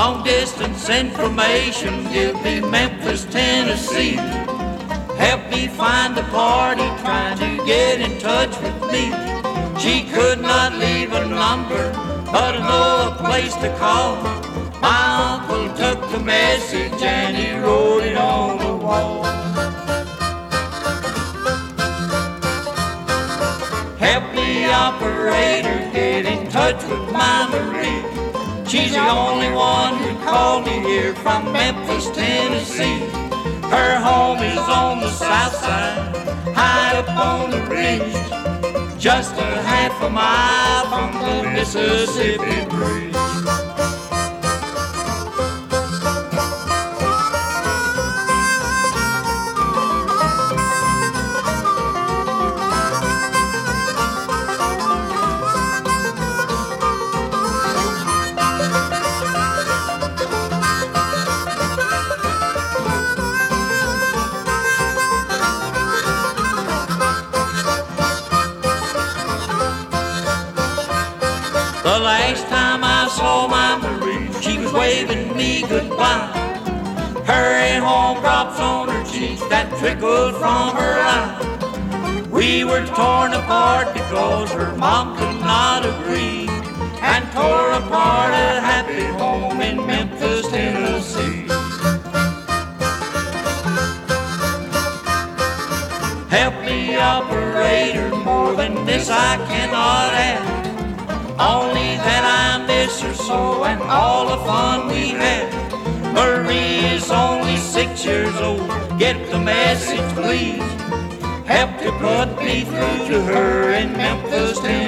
Long distance information, give me Memphis, Tennessee. Help me find the party trying to get in touch with me. She could not leave a number, but I know a place to call. My uncle took the message and he wrote it on the wall. Help me, operator, get in touch with my Marie. She's the only one who called me here from Memphis, Tennessee. Her home is on the south side, high up on the ridge, just a half a mile from the Mississippi Bridge. The last time I saw my Marie, she was waving me goodbye. Her home drops on her cheek that trickled from her eye. We were torn apart because her mom could not agree, and tore apart a happy home in Memphis, Tennessee. Help me, operator, more than this I cannot add. Only that I miss her so and all the fun we had. Marie is only 6 years old, get the message please. Help to put me through to her in Memphis, Tennessee.